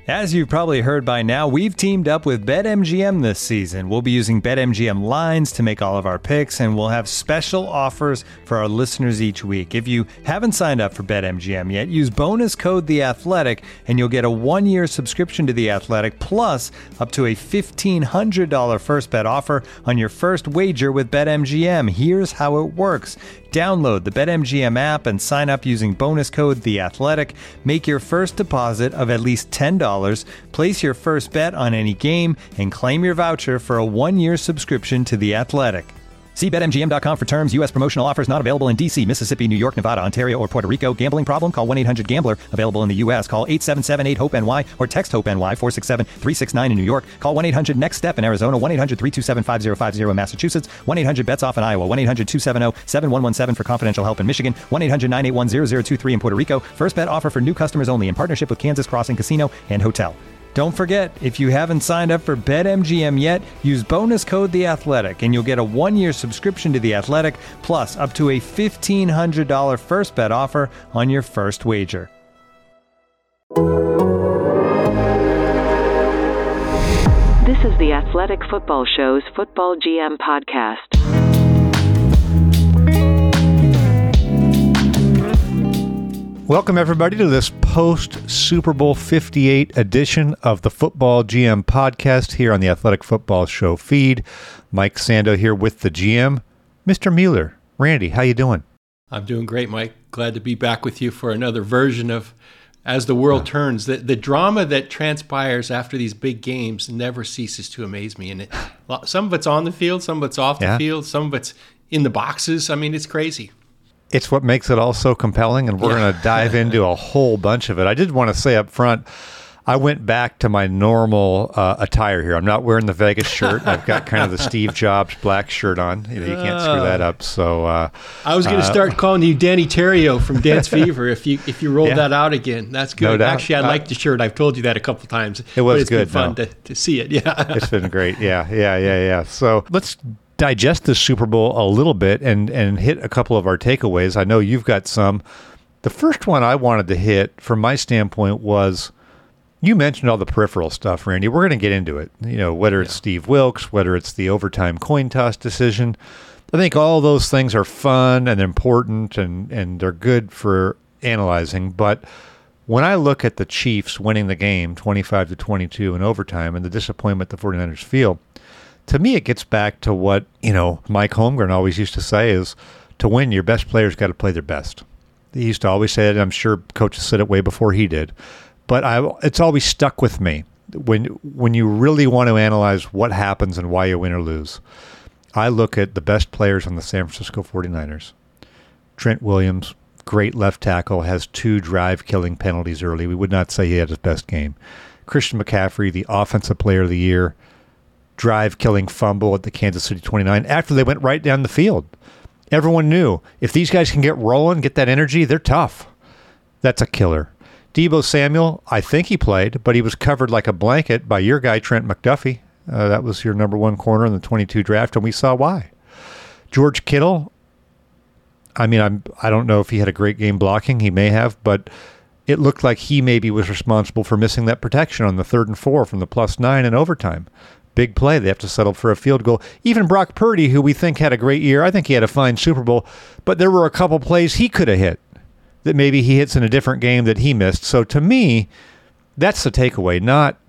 As you've probably heard by now, we've teamed up with BetMGM this season. We'll be using BetMGM lines to make all of our picks, and we'll have special offers for our listeners each week. If you haven't signed up for BetMGM yet, use bonus code The Athletic, and you'll get a 1-year subscription to The Athletic, plus up to a $1,500 first bet offer on your first wager with BetMGM. Here's how it works. Download the BetMGM app and sign up using bonus code The Athletic. Make your first deposit of at least $10. Place your first bet on any game and claim your voucher for a 1-year subscription to The Athletic. See BetMGM.com for terms. U.S. promotional offers not available in D.C., Mississippi, New York, Nevada, Ontario, or Puerto Rico. Gambling problem? Call 1-800-GAMBLER. Available in the U.S. Call 877-8-HOPE-NY or text HOPE-NY 467-369 in New York. Call 1-800-NEXT-STEP in Arizona. 1-800-327-5050 in Massachusetts. 1-800-BETS-OFF in Iowa. 1-800-270-7117 for confidential help in Michigan. 1-800-981-0023 in Puerto Rico. First bet offer for new customers only in partnership with Kansas Crossing Casino and Hotel. Don't forget, if you haven't signed up for BetMGM yet, use bonus code The Athletic, and you'll get a 1-year subscription to The Athletic, plus up to a $1,500 first bet offer on your first wager. This is the Athletic Football Show's Football GM podcast. Welcome, everybody, to this post-Super Bowl 58 edition of the Football GM podcast here on the Athletic Football Show feed. Mike Sando here with the GM, Mr. Mueller. Randy, how you doing? I'm doing great, Mike. Glad to be back with you for another version of As the World Turns. The drama that transpires after these big games never ceases to amaze me. And some of it's on the field, some of it's off the field, some of it's in the boxes. I mean, it's crazy. It's what makes it all so compelling, and we're going to dive into a whole bunch of it. I did want to say up front, I went back to my normal attire here. I'm not wearing the Vegas shirt. I've got kind of the Steve Jobs black shirt on. You can't screw that up. So I was going to start calling you Danny Terrio from Dance Fever if you rolled that out again. That's good. No doubt. Actually, I like the shirt. I've told you that a couple of times. It was it's good. Been fun to see it. Yeah, it's been great. Yeah. So let's digest this Super Bowl a little bit and hit a couple of our takeaways. I know you've got some. The first one I wanted to hit from my standpoint was, you mentioned all the peripheral stuff, Randy. We're going to get into it. You know, whether it's Steve Wilks, whether it's the overtime coin toss decision. I think all those things are fun and important and they're good for analyzing. But when I look at the Chiefs winning the game 25-22 in overtime and the disappointment the 49ers feel, to me, it gets back to what, Mike Holmgren always used to say is, to win, your best players got to play their best. He used to always say it, and I'm sure coaches said it way before he did. But it's always stuck with me. When you really want to analyze what happens and why you win or lose, I look at the best players on the San Francisco 49ers. Trent Williams, great left tackle, has 2 drive-killing penalties early. We would not say he had his best game. Christian McCaffrey, the offensive player of the year, drive-killing fumble at the Kansas City 29 after they went right down the field. Everyone knew if these guys can get rolling, get that energy, they're tough. That's a killer. Deebo Samuel, I think he played, but he was covered like a blanket by your guy, Trent McDuffie. That was your number 1 corner in the 22 draft, and we saw why. George Kittle, I don't know if he had a great game blocking. He may have, but it looked like he maybe was responsible for missing that protection on the 3rd and 4 from the +9 in overtime. Big play. They have to settle for a field goal. Even Brock Purdy, who we think had a great year, I think he had a fine Super Bowl, but there were a couple plays he could have hit that maybe he hits in a different game that he missed. So to me, that's the takeaway, not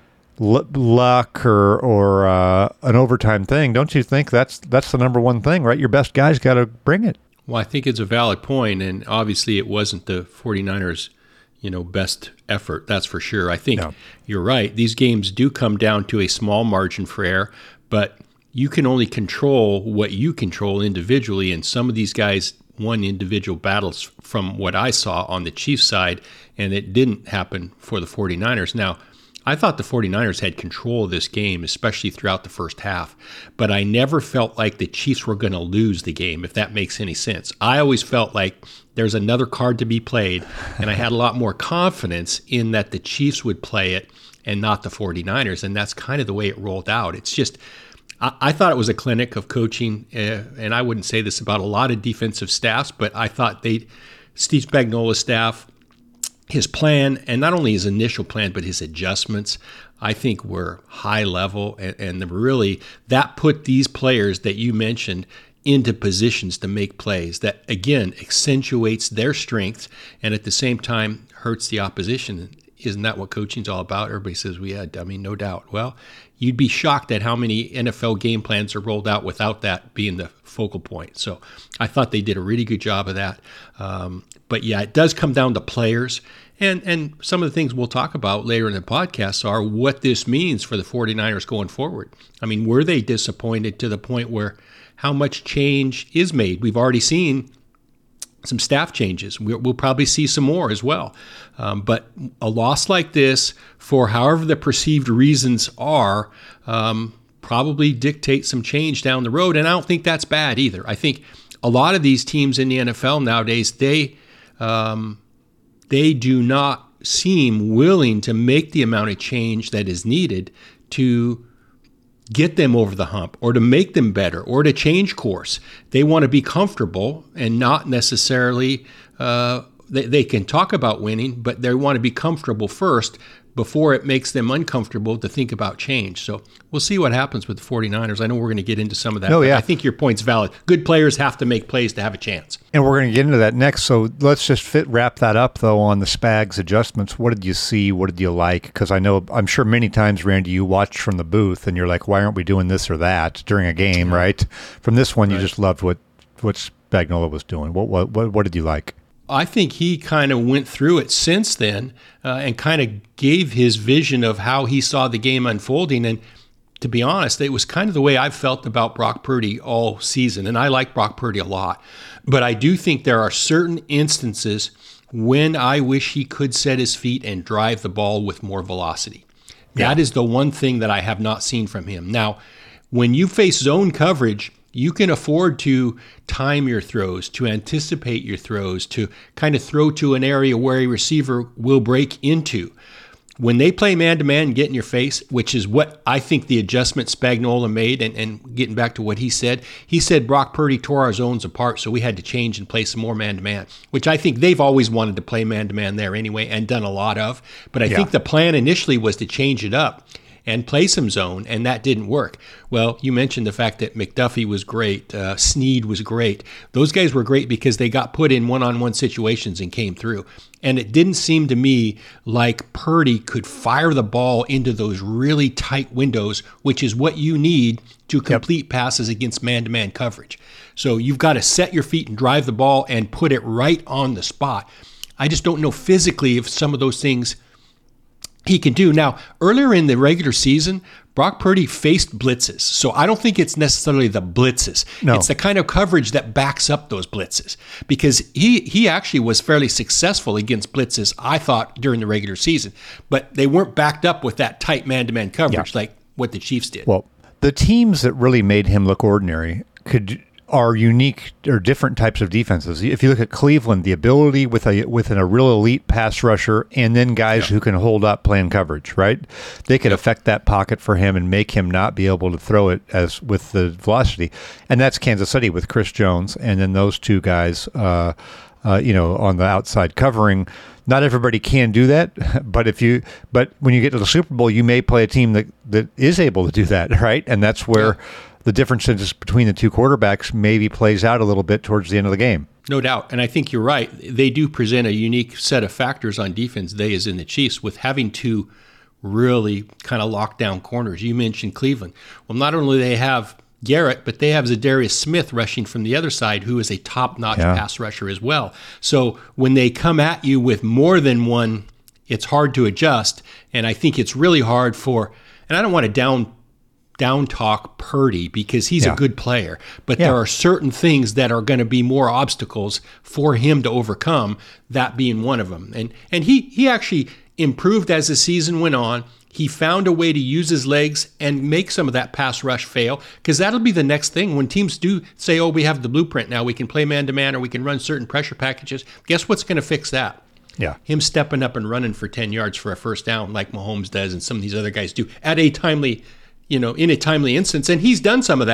luck or an overtime thing. Don't you think that's the number one thing, right? Your best guys got to bring it. Well, I think it's a valid point, and obviously it wasn't the 49ers' best effort, that's for sure. I think You're right. These games do come down to a small margin for error, but you can only control what you control individually, and some of these guys won individual battles from what I saw on the Chiefs side, and it didn't happen for the 49ers. Now, I thought the 49ers had control of this game, especially throughout the first half, but I never felt like the Chiefs were going to lose the game, if that makes any sense. I always felt like there's another card to be played, and I had a lot more confidence in that the Chiefs would play it and not the 49ers, and that's kind of the way it rolled out. It's just, I thought it was a clinic of coaching, and I wouldn't say this about a lot of defensive staffs, but I thought Steve Spagnuolo's staff his plan, and not only his initial plan, but his adjustments, I think were high level. And really, that put these players that you mentioned into positions to make plays that, again, accentuates their strengths and at the same time hurts the opposition. Isn't that what coaching's all about? Everybody says we had, no doubt. Well, you'd be shocked at how many NFL game plans are rolled out without that being the focal point. So I thought they did a really good job of that. But yeah, it does come down to players. And some of the things we'll talk about later in the podcast are what this means for the 49ers going forward. I mean, were they disappointed to the point where how much change is made? We've already seen some staff changes. We'll probably see some more as well. But a loss like this, for however the perceived reasons are, probably dictate some change down the road. And I don't think that's bad either. I think a lot of these teams in the NFL nowadays, they do not seem willing to make the amount of change that is needed to get them over the hump or to make them better or to change course. They want to be comfortable and not necessarily, they can talk about winning, but they want to be comfortable first before it makes them uncomfortable to think about change. So we'll see what happens with the 49ers. I know we're going to get into some of that. Oh, yeah. I think your point's valid. Good players have to make plays to have a chance. And we're going to get into that next. So let's just wrap that up, though, on the Spags adjustments. What did you see? What did you like? Because I'm sure many times, Randy, you watched from the booth and you're like, why aren't we doing this or that during a game, right? From this one, you just loved what Spagnuolo was doing. What did you like? I think he kind of went through it since then and kind of gave his vision of how he saw the game unfolding. And to be honest, it was kind of the way I've felt about Brock Purdy all season. And I like Brock Purdy a lot. But I do think there are certain instances when I wish he could set his feet and drive the ball with more velocity. That is the one thing that I have not seen from him. Now, when you face zone coverage, you can afford to time your throws, to anticipate your throws, to kind of throw to an area where a receiver will break into. When they play man-to-man and get in your face, which is what I think the adjustment Spagnuolo made, and getting back to what he said Brock Purdy tore our zones apart, so we had to change and play some more man-to-man, which I think they've always wanted to play man-to-man there anyway and done a lot of. But I think the plan initially was to change it up and play some zone, and that didn't work. Well, you mentioned the fact that McDuffie was great, Snead was great. Those guys were great because they got put in one-on-one situations and came through. And it didn't seem to me like Purdy could fire the ball into those really tight windows, which is what you need to complete passes against man-to-man coverage. So you've got to set your feet and drive the ball and put it right on the spot. I just don't know physically if some of those things he can do. Now, earlier in the regular season, Brock Purdy faced blitzes. So I don't think it's necessarily the blitzes. No. It's the kind of coverage that backs up those blitzes. Because he actually was fairly successful against blitzes, I thought, during the regular season. But they weren't backed up with that tight man-to-man coverage like what the Chiefs did. Well, the teams that really made him look ordinary are unique or different types of defenses. If you look at Cleveland, the ability with a real elite pass rusher and then guys who can hold up playing coverage, right? They could affect that pocket for him and make him not be able to throw it as with the velocity. And that's Kansas City with Chris Jones and then those two guys, on the outside covering. Not everybody can do that, but when you get to the Super Bowl, you may play a team that is able to do that, right? And that's where the differences between the two quarterbacks maybe plays out a little bit towards the end of the game. No doubt. And I think you're right. They do present a unique set of factors on defense, they as in the Chiefs, with having two really kind of locked down corners. You mentioned Cleveland. Well, not only do they have Garrett, but they have Zadarius Smith rushing from the other side, who is a top-notch pass rusher as well. So when they come at you with more than one, it's hard to adjust. And I think it's really hard and I don't want to down talk Purdy because he's a good player, but there are certain things that are going to be more obstacles for him to overcome, that being one of them. And he actually improved as the season went on. He found a way to use his legs and make some of that pass rush fail, because that'll be the next thing. When teams do say, oh, we have the blueprint now, we can play man-to-man or we can run certain pressure packages, guess what's going to fix that? Yeah. Him stepping up and running for 10 yards for a first down like Mahomes does and some of these other guys do at a timely, in a timely instance. And he's done some of that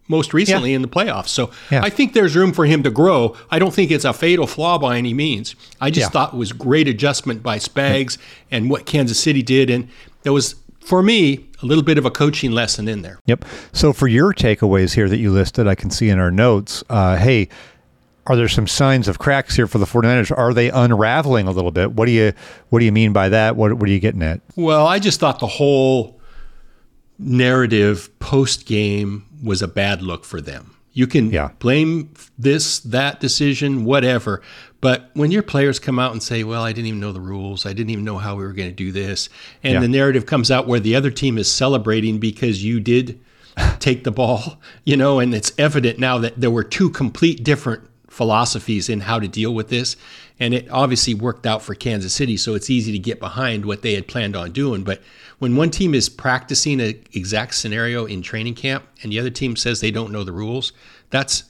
most recently in the playoffs. So Yeah. I think there's room for him to grow. I don't think it's a fatal flaw by any means. I just thought it was great adjustment by Spags and what Kansas City did. And there was, for me, a little bit of a coaching lesson in there. Yep. So for your takeaways here that you listed, I can see in our notes, hey, are there some signs of cracks here for the 49ers? Are they unraveling a little bit? What do you mean by that? What are you getting at? Well, I just thought the whole narrative post-game was a bad look for them. You can blame this, that decision, whatever. But when your players come out and say, well, I didn't even know the rules. I didn't even know how we were going to do this. And the narrative comes out where the other team is celebrating because you did take the ball, and it's evident now that there were two complete different philosophies in how to deal with this. And it obviously worked out for Kansas City, so it's easy to get behind what they had planned on doing. But when one team is practicing an exact scenario in training camp and the other team says they don't know the rules, that's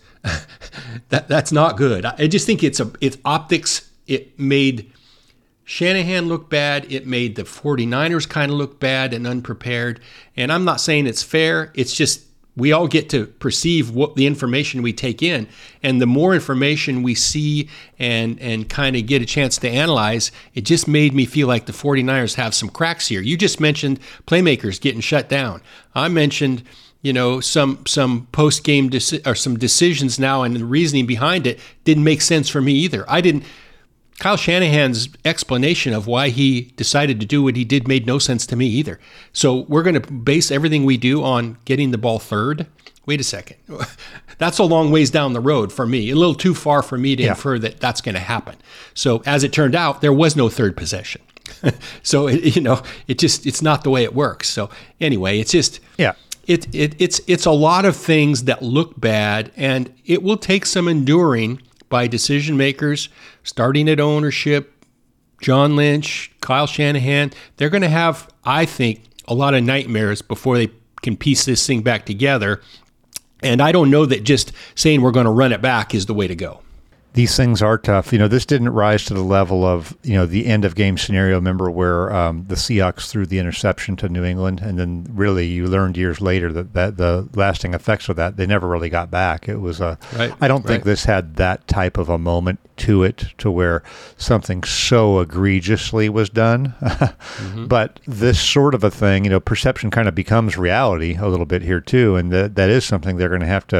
not good. I just think it's optics. It made Shanahan look bad. It made the 49ers kind of look bad and unprepared. And I'm not saying it's fair. It's just we all get to perceive what the information we take in. And the more information we see and kind of get a chance to analyze, it just made me feel like the 49ers have some cracks here. You just mentioned playmakers getting shut down. I mentioned, some post-game or some decisions now, and the reasoning behind it didn't make sense for me either. Kyle Shanahan's explanation of why he decided to do what he did made no sense to me either. So we're going to base everything we do on getting the ball third. Wait a second. That's a long ways down the road for me, a little too far for me to infer that that's going to happen. So as it turned out, there was no third possession. So, it's not the way it works. So anyway, it's just, it's a lot of things that look bad, and it will take some enduring by decision makers, starting at ownership, John Lynch, Kyle Shanahan. They're going to have, I think, a lot of nightmares before they can piece this thing back together. And I don't know that just saying we're going to run it back is the way to go. These things are tough. This didn't rise to the level of, the end of game scenario. Remember where the Seahawks threw the interception to New England, and then really you learned years later that the lasting effects of that, they never really got back. It was I don't think this had that type of a moment to it to where something so egregiously was done. But this sort of a thing, perception kind of becomes reality a little bit here too, and that is something they're going to have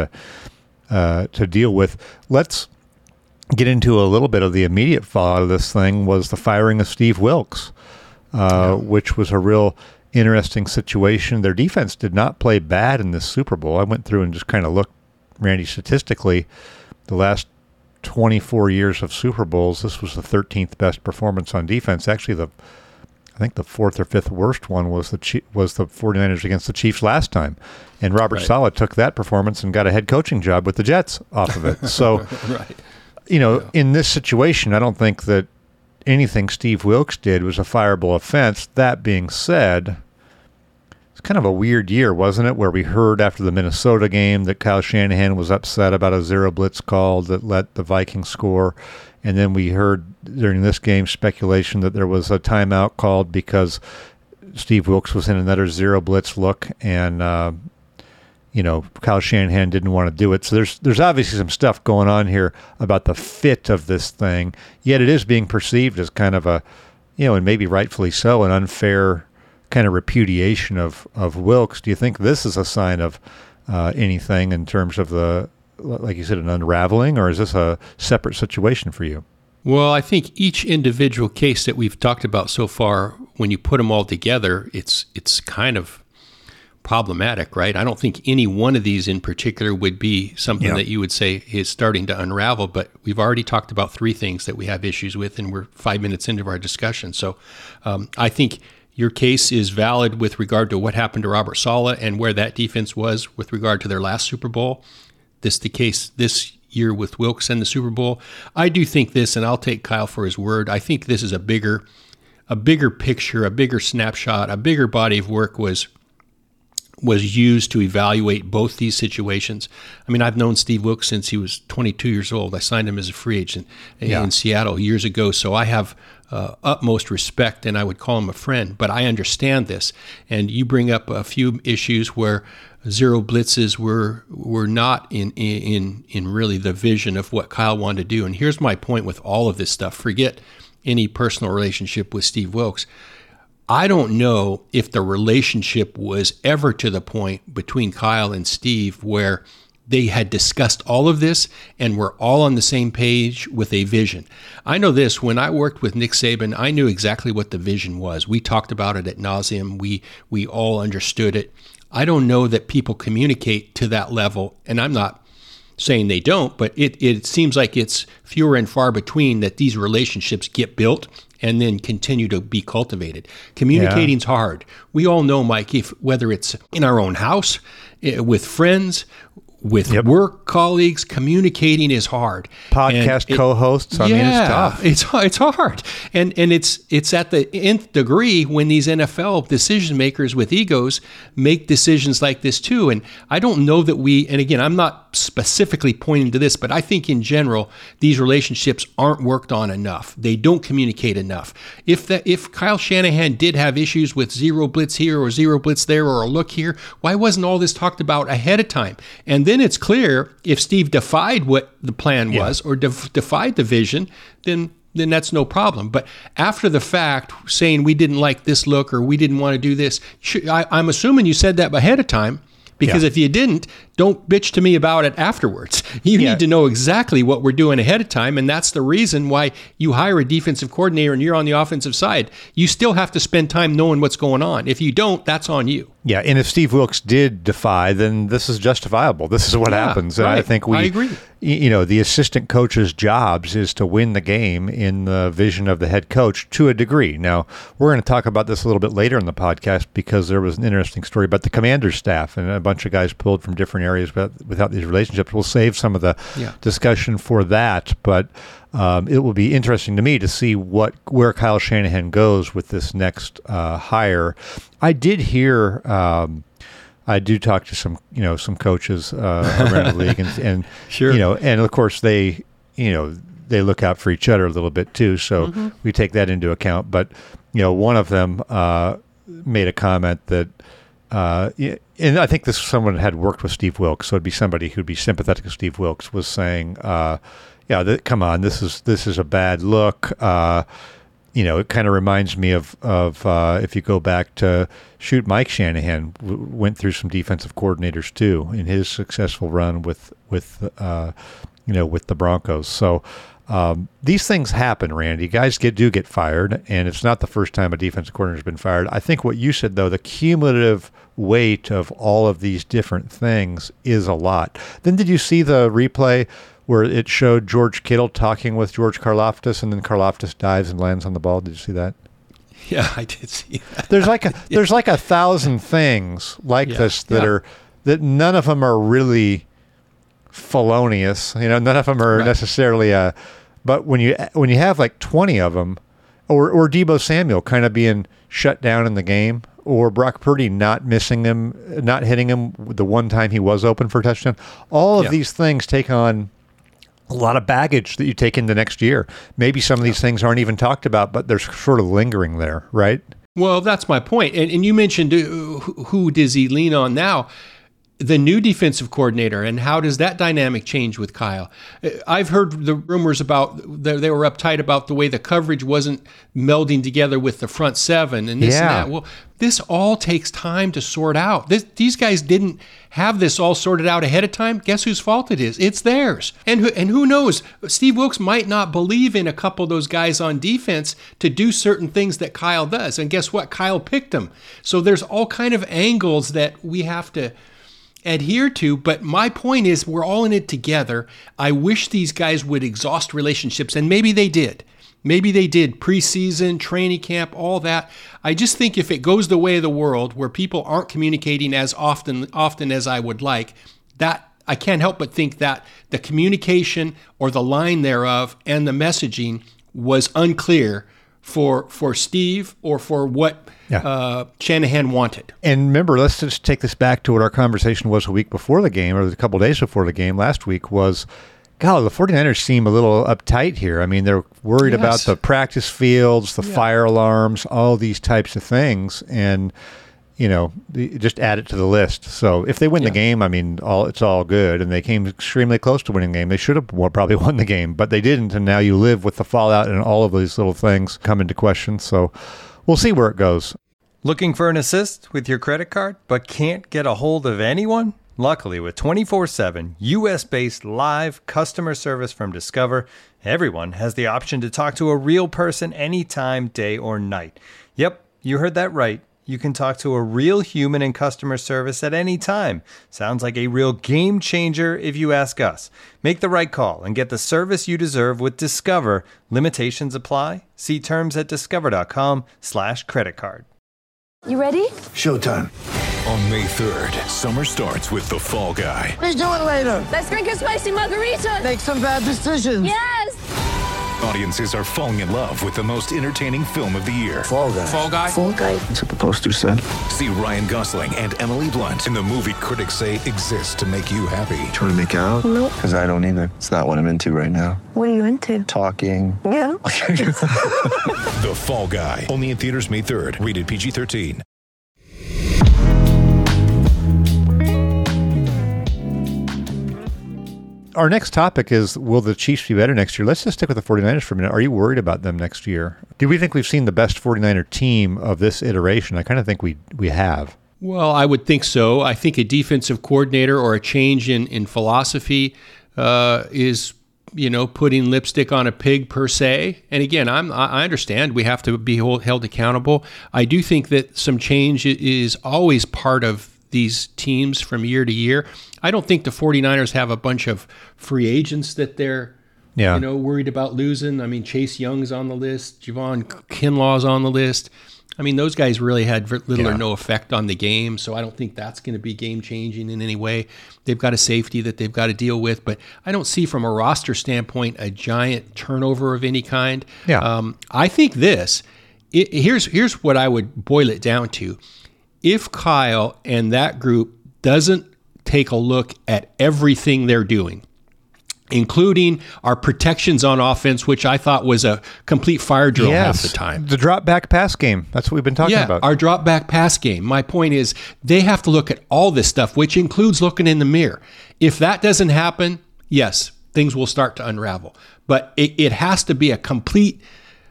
to deal with. Let's get into a little bit of the immediate fallout of this thing. Was the firing of Steve Wilks, which was a real interesting situation. Their defense did not play bad in this Super Bowl. I went through and just kind of looked, Randy, statistically, the last 24 years of Super Bowls, this was the 13th best performance on defense. Actually, I think the fourth or fifth worst one was the 49ers against the Chiefs last time. And Robert Saleh took that performance and got a head coaching job with the Jets off of it. So in this situation, I don't think that anything Steve Wilks did was a fireable offense. That being said, it's kind of a weird year, wasn't it, where we heard after the Minnesota game that Kyle Shanahan was upset about a zero blitz call that let the Vikings score. And then we heard during this game speculation that there was a timeout called because Steve Wilks was in another zero blitz look, and Kyle Shanahan didn't want to do it. So there's obviously some stuff going on here about the fit of this thing, yet it is being perceived as kind of a, and maybe rightfully so, an unfair kind of repudiation of Wilks. Do you think this is a sign of anything in terms of like you said, an unraveling, or is this a separate situation for you? Well, I think each individual case that we've talked about so far, when you put them all together, it's kind of problematic, right? I don't think any one of these in particular would be something that you would say is starting to unravel, but we've already talked about three things that we have issues with, and we're 5 minutes into our discussion. So I think your case is valid with regard to what happened to Robert Saleh and where that defense was with regard to their last Super Bowl. This the case this year with Wilks and the Super Bowl. I do think this, and I'll take Kyle for his word, I think this is a bigger picture, a bigger snapshot, a bigger body of work was was used to evaluate both these situations. I mean, I've known Steve Wilks since he was 22 years old. I signed him as a free agent in Seattle years ago, so I have utmost respect, and I would call him a friend. But I understand this, and you bring up a few issues where zero blitzes were not in really the vision of what Kyle wanted to do. And here's my point with all of this stuff. Forget any personal relationship with Steve Wilks. I don't know if the relationship was ever to the point between Kyle and Steve where they had discussed all of this and were all on the same page with a vision. I know this, when I worked with Nick Saban, I knew exactly what the vision was. We talked about it ad nauseum. We all understood it. I don't know that people communicate to that level, and I'm not saying they don't, but it seems like it's fewer and far between that these relationships get built and then continue to be cultivated. Communicating's hard. We all know, Mike, whether it's in our own house, with friends, with work colleagues, communicating is hard. Podcast co-hosts, I mean, it's tough. It's hard. And it's at the nth degree when these NFL decision makers with egos make decisions like this too. And I don't know that and again, I'm not specifically pointing to this, but I think in general, these relationships aren't worked on enough. They don't communicate enough. If Kyle Shanahan did have issues with zero blitz here or zero blitz there or a look here, why wasn't all this talked about ahead of time? And then it's clear if Steve defied what the plan was or defied the vision, then that's no problem. But after the fact, saying we didn't like this look or we didn't want to do this, I'm assuming you said that ahead of time, because if you didn't, don't bitch to me about it afterwards. You need to know exactly what we're doing ahead of time, and that's the reason why you hire a defensive coordinator and you're on the offensive side. You still have to spend time knowing what's going on. If you don't, that's on you. Yeah, and if Steve Wilks did defy, then this is justifiable. This is what happens. And I think I agree. The assistant coach's jobs is to win the game in the vision of the head coach to a degree. Now, we're going to talk about this a little bit later in the podcast because there was an interesting story about the commander's staff and a bunch of guys pulled from different areas without these relationships. We'll save some of the discussion for that, but it will be interesting to me to see where Kyle Shanahan goes with this next hire. I did hear. I do talk to some coaches around the league, and sure. And of course they look out for each other a little bit too. So we take that into account. But one of them made a comment that. And I think someone had worked with Steve Wilks, so it'd be somebody who'd be sympathetic to Steve Wilks, was saying, come on, this is a bad look. It kind of reminds me of if you go back to Mike Shanahan went through some defensive coordinators too in his successful run with the Broncos. So these things happen, Randy. Guys do get fired, and it's not the first time a defensive coordinator has been fired. I think what you said, though, the cumulative weight of all of these different things is a lot. Then did you see the replay where it showed George Kittle talking with George Karlaftis, and then Karlaftis dives and lands on the ball? Did you see that? Yeah, I did see that. There's like 1,000 things like this that none of them are really felonious. None of them are necessarily but when you have like 20 of them, or Deebo Samuel kind of being shut down in the game, or Brock Purdy not hitting him the one time he was open for a touchdown, all of these things take on a lot of baggage that you take into next year. Maybe some of these things aren't even talked about, but they're sort of lingering there, right? Well, that's my point. And you mentioned who does he lean on now? The new defensive coordinator, and how does that dynamic change with Kyle? I've heard the rumors about they were uptight about the way the coverage wasn't melding together with the front seven and this and that. Well, this all takes time to sort out. These guys didn't have this all sorted out ahead of time. Guess whose fault it is? It's theirs. And who knows? Steve Wilks might not believe in a couple of those guys on defense to do certain things that Kyle does. And guess what? Kyle picked them. So there's all kind of angles that we have to adhere to, but my point is we're all in it together. I wish these guys would exhaust relationships, and maybe they did. Maybe they did preseason, training camp, all that. I just think if it goes the way of the world, where people aren't communicating as often as I would like, that I can't help but think that the communication or the line thereof and the messaging was unclear for Steve or for what Shanahan wanted. And remember, let's just take this back to what our conversation was a week before the game, or a couple of days before the game last week was, God, the 49ers seem a little uptight here. I mean, they're worried about the practice fields, the fire alarms, all these types of things. And, just add it to the list. So if they win the game, I mean, it's all good. And they came extremely close to winning the game. They should have probably won the game, but they didn't. And now you live with the fallout and all of these little things come into question. So we'll see where it goes. Looking for an assist with your credit card, but can't get a hold of anyone? Luckily, with 24/7 U.S.-based live customer service from Discover, everyone has the option to talk to a real person anytime, day or night. Yep, you heard that right. You can talk to a real human in customer service at any time. Sounds like a real game changer if you ask us. Make the right call and get the service you deserve with Discover. Limitations apply. See terms at discover.com/creditcard. You ready? Showtime. On May 3rd, summer starts with The Fall Guy. Let's do it later. Let's drink a spicy margarita. Make some bad decisions. Yes! Audiences are falling in love with the most entertaining film of the year. Fall Guy. Fall Guy? Fall guy. That's what the poster said. See Ryan Gosling and Emily Blunt in the movie critics say exists to make you happy. Trying to make it out? Nope. Because I don't either. It's not what I'm into right now. What are you into? Talking. Yeah. The Fall Guy. Only in theaters May 3rd. Rated PG-13. Our next topic is, will the Chiefs be better next year? Let's just stick with the 49ers for a minute. Are you worried about them next year? Do we think we've seen the best 49er team of this iteration? I kind of think we have. Well, I would think so. I think a defensive coordinator or a change in philosophy is, putting lipstick on a pig per se. And again, I understand we have to be held accountable. I do think that some change is always part of these teams from year to year. I don't think the 49ers have a bunch of free agents that they're worried about losing. I mean, Chase Young's on the list. Javon Kinlaw's on the list. I mean, those guys really had little or no effect on the game, so I don't think that's going to be game-changing in any way. They've got a safety that they've got to deal with, but I don't see from a roster standpoint a giant turnover of any kind. Yeah. I think here's what I would boil it down to. If Kyle and that group doesn't take a look at everything they're doing, including our protections on offense, which I thought was a complete fire drill half the time. The drop back pass game. That's what we've been talking about. Our drop back pass game. My point is they have to look at all this stuff, which includes looking in the mirror. If that doesn't happen, yes, things will start to unravel. But it has to be a complete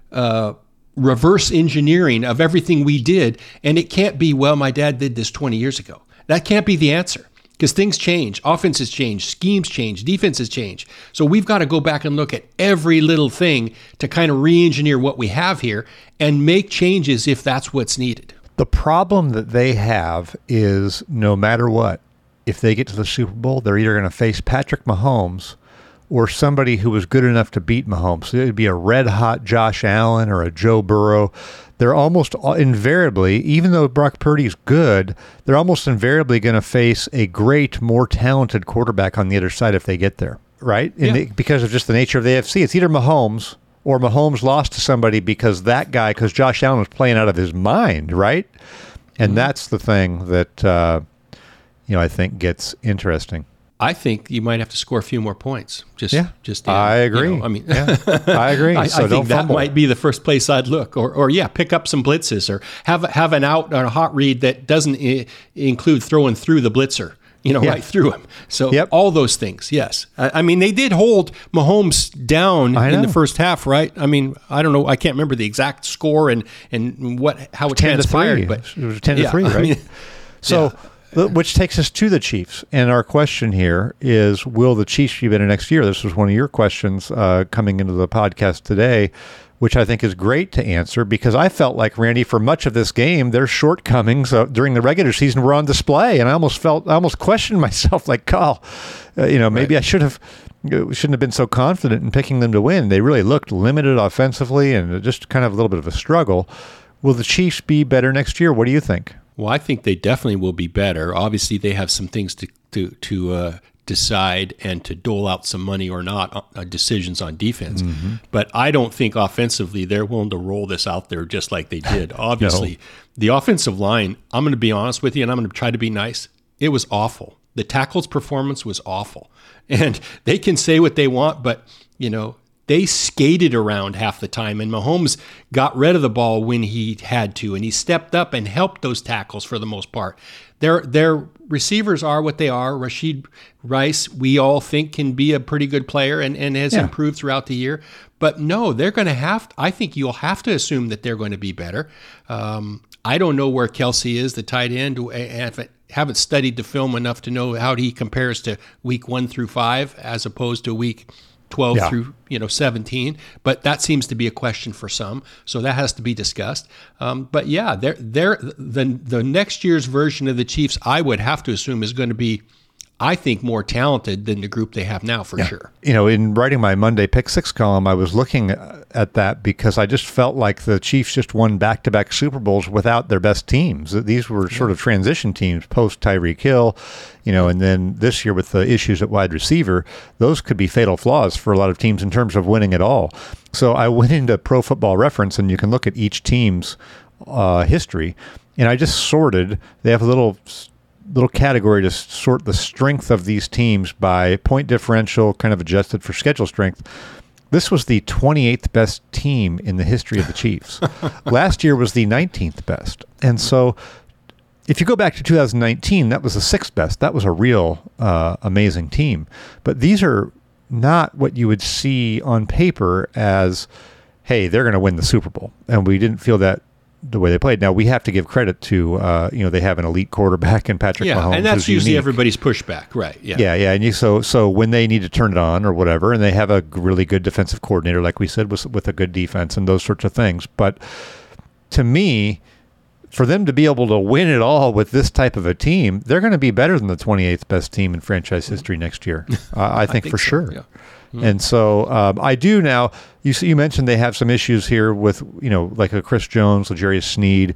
reverse engineering of everything we did. And it can't be, well, my dad did this 20 years ago. That can't be the answer. Because things change, offenses change, schemes change, defenses change. So we've got to go back and look at every little thing to kind of re-engineer what we have here and make changes if that's what's needed. The problem that they have is no matter what, if they get to the Super Bowl, they're either going to face Patrick Mahomes or somebody who was good enough to beat Mahomes. So it'd be a red-hot Josh Allen or a Joe Burrow. They're almost invariably, even though Brock Purdy's good, they're almost invariably going to face a great, more talented quarterback on the other side if they get there, right? Because of just the nature of the AFC. It's either Mahomes or Mahomes lost to somebody because Josh Allen was playing out of his mind, right? And that's the thing that, I think gets interesting. I think you might have to score a few more points. I agree. I agree. I think that might be the first place I'd look, or pick up some blitzes, or have an out on a hot read that doesn't include throwing through the blitzer, right through him. So all those things, yes. I mean, they did hold Mahomes down in the first half, right? I mean, I don't know, I can't remember the exact score and how it transpired, but it was 10-3, right? I mean, which takes us to the Chiefs. And our question here is, will the Chiefs be better next year? This was one of your questions coming into the podcast today, which I think is great to answer, because I felt like, Randy, for much of this game, their shortcomings during the regular season were on display. And I almost questioned myself, like, Kyle, maybe I shouldn't have been so confident in picking them to win. They really looked limited offensively and just kind of a little bit of a struggle. Will the Chiefs be better next year? What do you think? Well, I think they definitely will be better. Obviously, they have some things to decide and to dole out some money or not decisions on defense. But I don't think offensively they're willing to roll this out there just like they did. Obviously, the offensive line, I'm going to be honest with you, and I'm going to try to be nice. It was awful. The tackles performance was awful. And they can say what they want, but, they skated around half the time, and Mahomes got rid of the ball when he had to, and he stepped up and helped those tackles for the most part. Their receivers are what they are. Rashid Rice, we all think, can be a pretty good player and has improved throughout the year. But no, they're going to I think you'll have to assume that they're going to be better. I don't know where Kelsey is, the tight end. I haven't studied the film enough to know how he compares to week 1 through 5 as opposed to week 12 through 17, but that seems to be a question for some, so that has to be discussed. But yeah, the next year's version of the Chiefs, I would have to assume, is going to be, I think, more talented than the group they have now for sure. In writing my Monday Pick 6 column, I was looking at that because I just felt like the Chiefs just won back-to-back Super Bowls without their best teams. These were sort of transition teams post Tyreek Hill, and then this year with the issues at wide receiver, those could be fatal flaws for a lot of teams in terms of winning it all. So I went into Pro Football Reference, and you can look at each team's history, and I just sorted. They have a little category to sort the strength of these teams by point differential, kind of adjusted for schedule strength. This was the 28th best team in the history of the Chiefs. Last year was the 19th best. And so if you go back to 2019, that was the 6th best. That was a real amazing team. But these are not what you would see on paper as, hey, they're going to win the Super Bowl. And we didn't feel that the way they played. Now, we have to give credit to, they have an elite quarterback in Patrick Mahomes. And that's usually everybody's pushback, right? Yeah. And so when they need to turn it on or whatever, and they have a really good defensive coordinator, like we said, with a good defense and those sorts of things. But to me, for them to be able to win it all with this type of a team, they're going to be better than the 28th best team in franchise history next year. I think for sure. Yeah. And so I do now. You mentioned they have some issues here with like a Chris Jones, L'Jarius Sneed.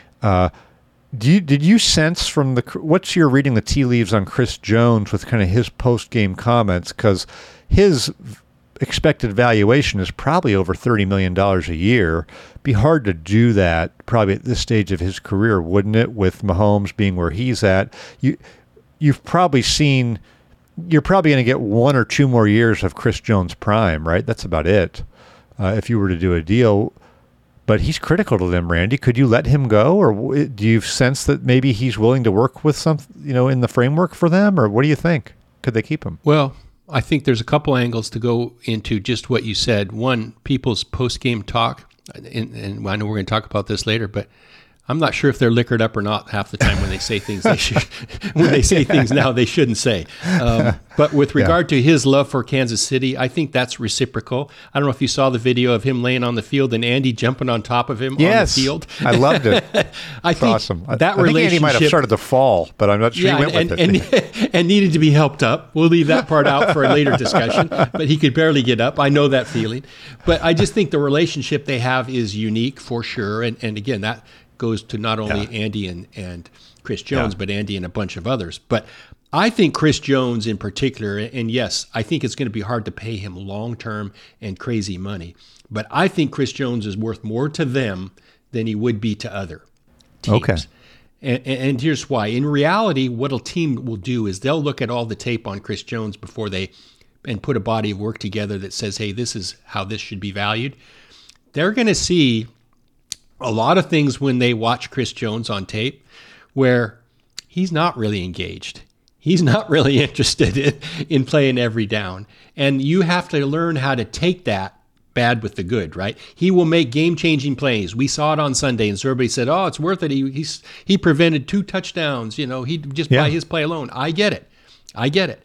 Did you sense from what's your reading the tea leaves on Chris Jones with kind of his post game comments, because his expected valuation is probably over $30 million a year. Be hard to do that probably at this stage of his career, wouldn't it? With Mahomes being where he's at, you've probably seen. You're probably going to get 1 or 2 more years of Chris Jones prime, right? That's about it. If you were to do a deal, but he's critical to them, Randy. Could you let him go, or do you sense that maybe he's willing to work with some, in the framework for them, or what do you think? Could they keep him? Well, I think there's a couple angles to go into just what you said. One, people's post-game talk, and I know we're going to talk about this later, but I'm not sure if they're liquored up or not half the time when they say things they should. When they say things now they shouldn't say. But with regard to his love for Kansas City, I think that's reciprocal. I don't know if you saw the video of him laying on the field and Andy jumping on top of him on the field. I loved it. I think awesome. That I think Andy might have started to fall, but I'm not sure he went with it. And needed to be helped up. We'll leave that part out for a later discussion. But he could barely get up. I know that feeling. But I just think the relationship they have is unique for sure. And again, that goes to not only Andy and Chris Jones, but Andy and a bunch of others. But I think Chris Jones in particular, and yes, I think it's going to be hard to pay him long-term and crazy money, but I think Chris Jones is worth more to them than he would be to other teams. Okay. And here's why. In reality, what a team will do is they'll look at all the tape on Chris Jones before and put a body of work together that says, hey, this is how this should be valued. They're going to see a lot of things when they watch Chris Jones on tape where he's not really engaged. He's not really interested in playing every down. And you have to learn how to take that bad with the good, right? He will make game-changing plays. We saw it on Sunday, and so everybody said, oh, it's worth it. He prevented 2 touchdowns. He just by his play alone. I get it.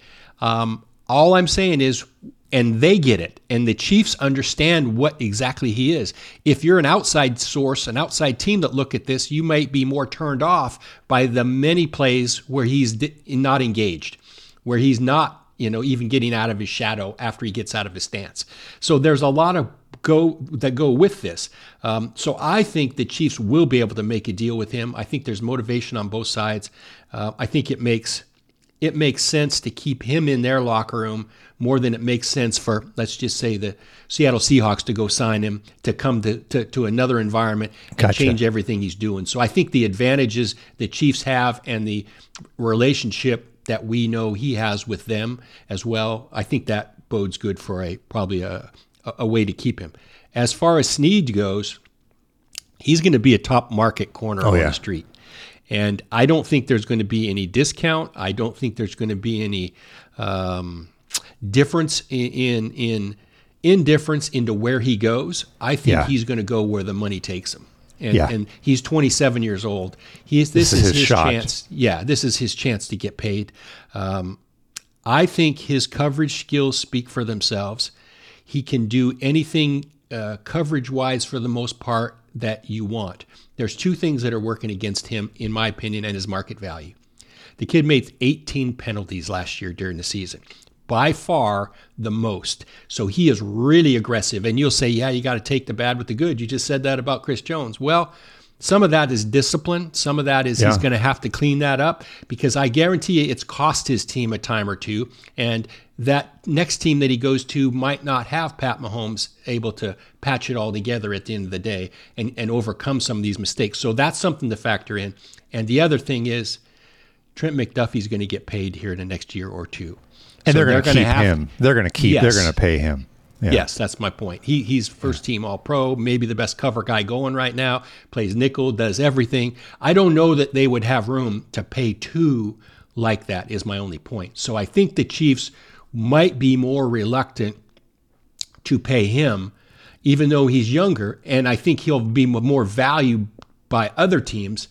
All I'm saying is, and they get it, and the Chiefs understand what exactly he is. If you're an outside source, an outside team that look at this, you might be more turned off by the many plays where he's not engaged, where he's not, even getting out of his shadow after he gets out of his stance. So there's a lot of that go with this. So I think the Chiefs will be able to make a deal with him. I think there's motivation on both sides. I think it makes it makes sense to keep him in their locker room more than it makes sense for, let's just say, the Seattle Seahawks to go sign him to come to another environment and change everything he's doing. So I think the advantages the Chiefs have and the relationship that we know he has with them as well, I think that bodes good for probably a way to keep him. As far as Snead goes, he's going to be a top market corner on the street. And I don't think there's going to be any discount. I don't think there's going to be any difference in indifference into where he goes. I think he's going to go where the money takes him. And he's 27 years old. This is his chance. Yeah, this is his chance to get paid. I think his coverage skills speak for themselves. He can do anything coverage-wise for the most part that you want. There's two things that are working against him, in my opinion, and his market value. The kid made 18 penalties last year during the season, by far the most. So he is really aggressive. And you'll say, yeah, you got to take the bad with the good. You just said that about Chris Jones. Well, some of that is discipline. Some of that is he's going to have to clean that up, because I guarantee you it's cost his team a time or two. And that next team that he goes to might not have Pat Mahomes able to patch it all together at the end of the day and overcome some of these mistakes. So that's something to factor in. And the other thing is Trent McDuffie's going to get paid here in the next year or two. And so they're going to keep him. They're going to pay him. Yeah. Yes, that's my point. He's first team All-Pro, maybe the best cover guy going right now, plays nickel, does everything. I don't know that they would have room to pay two like that, is my only point. So I think the Chiefs might be more reluctant to pay him, even though he's younger, and I think he'll be more valued by other teams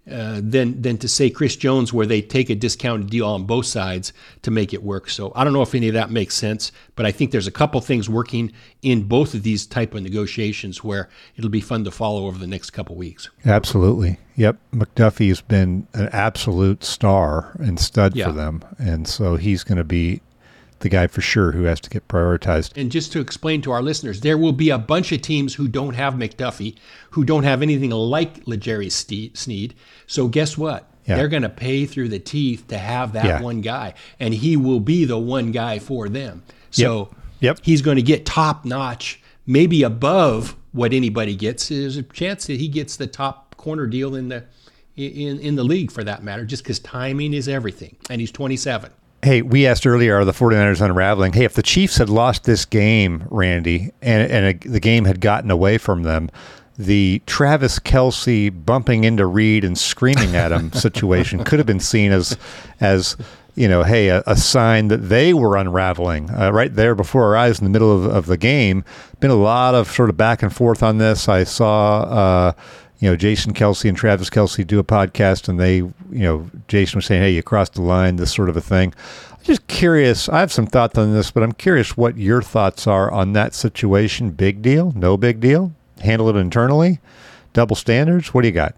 than to say Chris Jones, where they take a discounted deal on both sides to make it work. So I don't know if any of that makes sense, but I think there's a couple things working in both of these type of negotiations where it'll be fun to follow over the next couple weeks. Absolutely. Yep. McDuffie has been an absolute star and stud for them, and so he's going to be the guy for sure who has to get prioritized. And just to explain to our listeners, there will be a bunch of teams who don't have McDuffie, who don't have anything like L'Jarius Sneed. So guess what? Yeah. They're going to pay through the teeth to have that one guy, and he will be the one guy for them. So he's going to get top notch, maybe above what anybody gets. There's a chance that he gets the top corner deal in the league, for that matter, just because timing is everything, and he's 27. Hey, we asked earlier, are the 49ers unraveling? Hey, if the Chiefs had lost this game, Randy, and the game had gotten away from them, the Travis Kelce bumping into Reed and screaming at him situation could have been seen as hey, a sign that they were unraveling right there before our eyes in the middle of the game. Been a lot of sort of back and forth on this. I saw Jason Kelce and Travis Kelce do a podcast, and they, Jason was saying, hey, you crossed the line, this sort of a thing. I'm just curious. I have some thoughts on this, but I'm curious what your thoughts are on that situation. Big deal? No big deal? Handle it internally? Double standards? What do you got?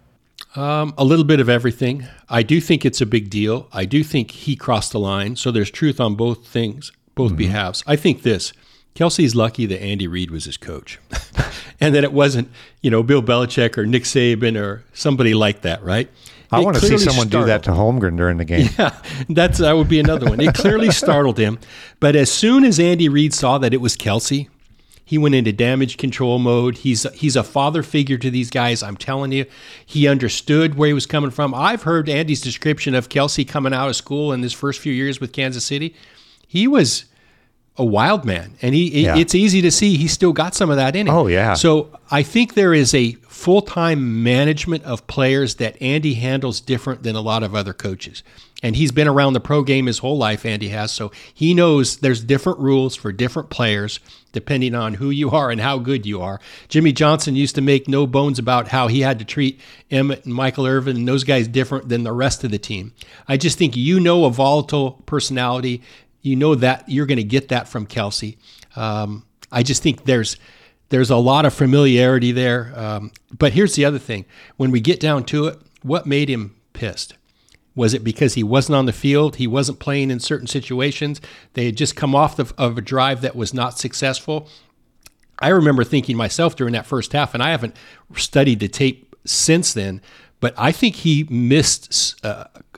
A little bit of everything. I do think it's a big deal. I do think he crossed the line. So there's truth on both things, both behalves. I think this. Kelce's lucky that Andy Reid was his coach and that it wasn't, Bill Belichick or Nick Saban or somebody like that, right? I want to see someone do that to Holmgren during the game. Yeah, that would be another one. It clearly startled him. But as soon as Andy Reid saw that it was Kelce, he went into damage control mode. He's a father figure to these guys. I'm telling you, he understood where he was coming from. I've heard Andy's description of Kelce coming out of school in his first few years with Kansas City. He was a wild man, and it's easy to see he's still got some of that in him. Oh, yeah. So I think there is a full-time management of players that Andy handles different than a lot of other coaches. And he's been around the pro game his whole life, Andy has, so he knows there's different rules for different players depending on who you are and how good you are. Jimmy Johnson used to make no bones about how he had to treat Emmett and Michael Irvin and those guys different than the rest of the team. I just think a volatile personality. You know that you're going to get that from Kelce. I just think there's a lot of familiarity there. But here's the other thing. When we get down to it, what made him pissed? Was it because he wasn't on the field? He wasn't playing in certain situations? They had just come off of a drive that was not successful? I remember thinking myself during that first half, and I haven't studied the tape since then, but I think he missed